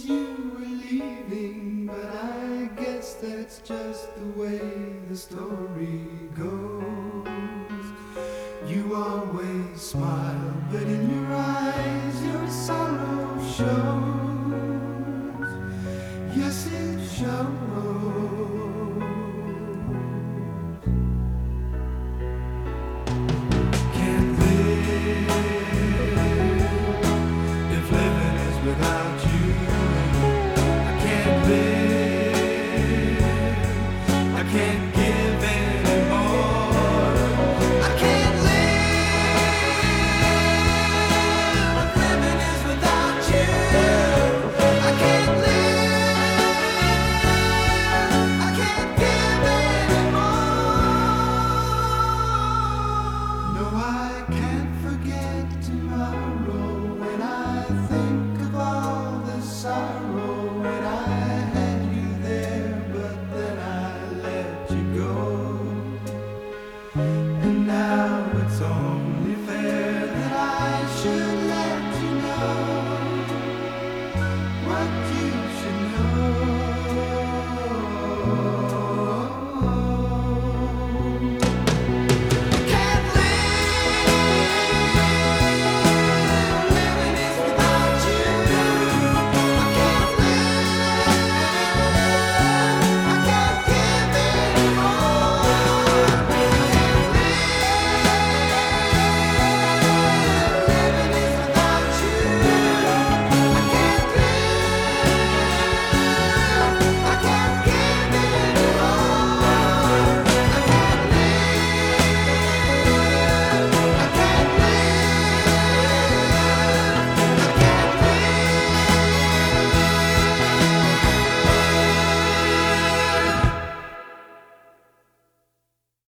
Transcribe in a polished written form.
you were leaving, but I guess that's just the way the story goes. You always smile, but in your eyes your sorrow shows. Yes, it shows. Can't live if living is without you. I can't live, I can't give anymore. I can't live if living is without you. I can't live, I can't give anymore. No, I can't forget tomorrow when I think of all the sorrow when I had you there, but then I let you go. And now it's only fair that I should let you know what you should know.